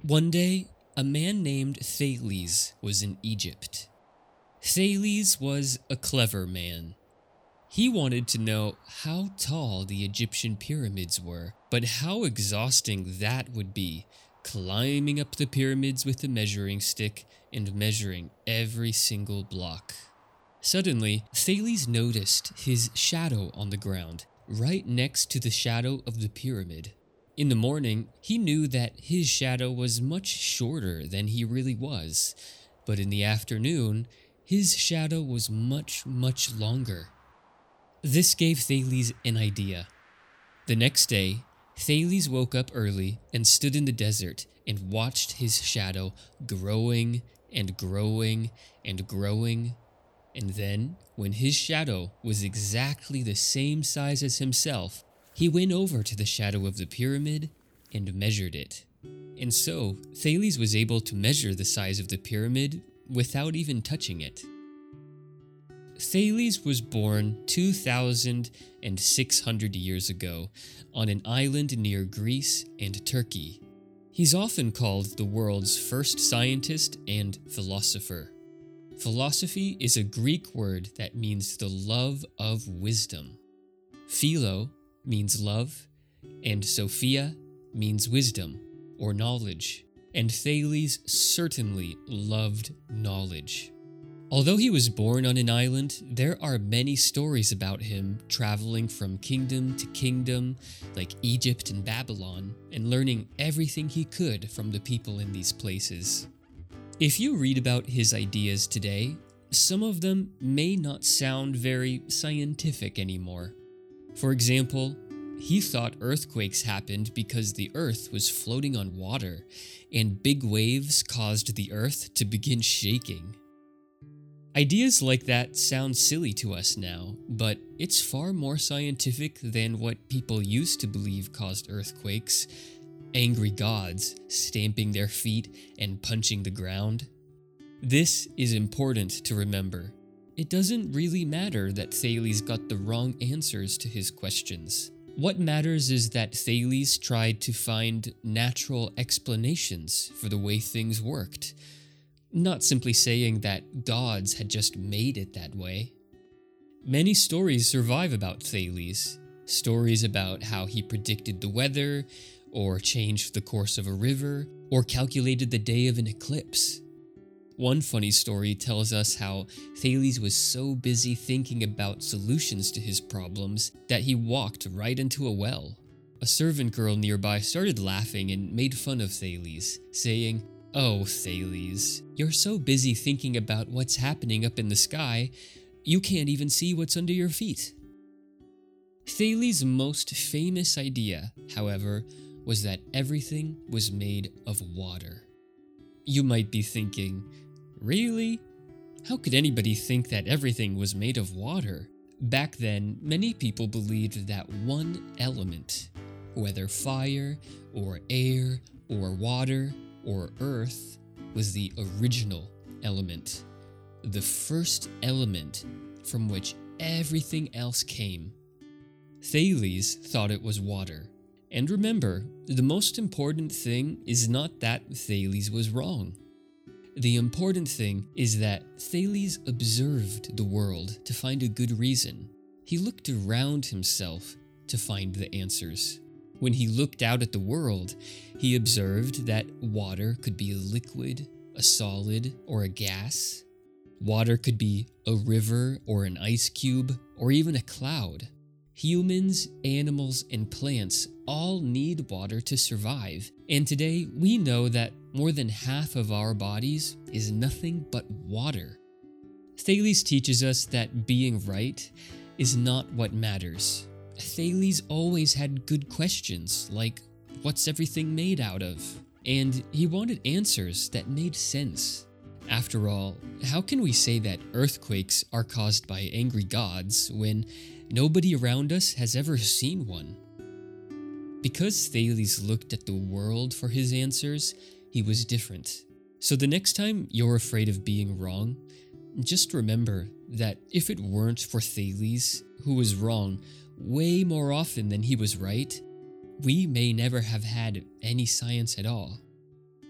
One day, a man named Thales was in Egypt. Thales was a clever man. He wanted to know how tall the Egyptian pyramids were, but how exhausting that would be, climbing up the pyramids with a measuring stick and measuring every single block. Suddenly, Thales noticed his shadow on the ground, right next to the shadow of the pyramid. In the morning, he knew that his shadow was much shorter than he really was, but in the afternoon, his shadow was much longer. This gave Thales an idea. The next day, Thales woke up early and stood in the desert and watched his shadow growing and growing and growing. And then, when his shadow was exactly the same size as himself, he went over to the shadow of the pyramid and measured it. And so, Thales was able to measure the size of the pyramid without even touching it. Thales was born 2,600 years ago on an island near Greece and Turkey. He's often called the world's first scientist and philosopher. Philosophy is a Greek word that means the love of wisdom. Philo means love, and Sophia means wisdom or knowledge, and Thales certainly loved knowledge. Although he was born on an island, there are many stories about him traveling from kingdom to kingdom, like Egypt and Babylon, and learning everything he could from the people in these places. If you read about his ideas today, some of them may not sound very scientific anymore. For example, he thought earthquakes happened because the earth was floating on water, and big waves caused the earth to begin shaking. Ideas like that sound silly to us now, but it's far more scientific than what people used to believe caused earthquakes. Angry gods stamping their feet and punching the ground. This is important to remember. It doesn't really matter that Thales got the wrong answers to his questions. What matters is that Thales tried to find natural explanations for the way things worked, not simply saying that gods had just made it that way. Many stories survive about Thales, stories about how he predicted the weather, or changed the course of a river, or calculated the day of an eclipse. One funny story tells us how Thales was so busy thinking about solutions to his problems that he walked right into a well. A servant girl nearby started laughing and made fun of Thales, saying, "Oh, Thales, you're so busy thinking about what's happening up in the sky, you can't even see what's under your feet." Thales' most famous idea, however, was that everything was made of water. You might be thinking, really? How could anybody think that everything was made of water? Back then, many people believed that one element, whether fire or air or water or earth, was the original element, the first element from which everything else came. Thales thought it was water. And remember, the most important thing is not that Thales was wrong. The important thing is that Thales observed the world to find a good reason. He looked around himself to find the answers. When he looked out at the world, he observed that water could be a liquid, a solid, or a gas. Water could be a river or an ice cube, or even a cloud. Humans, animals, and plants all need water to survive, and today we know that more than half of our bodies is nothing but water. Thales teaches us that being right is not what matters. Thales always had good questions, like, what's everything made out of? And he wanted answers that made sense. After all, how can we say that earthquakes are caused by angry gods when nobody around us has ever seen one? Because Thales looked at the world for his answers, he was different. So the next time you're afraid of being wrong, just remember that if it weren't for Thales, who was wrong way more often than he was right, we may never have had any science at all.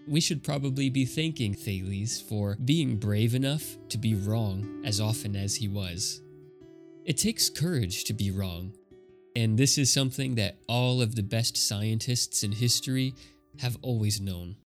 we should probably be thanking Thales for being brave enough to be wrong as often as he was. It takes courage to be wrong, and this is something that all of the best scientists in history have always known.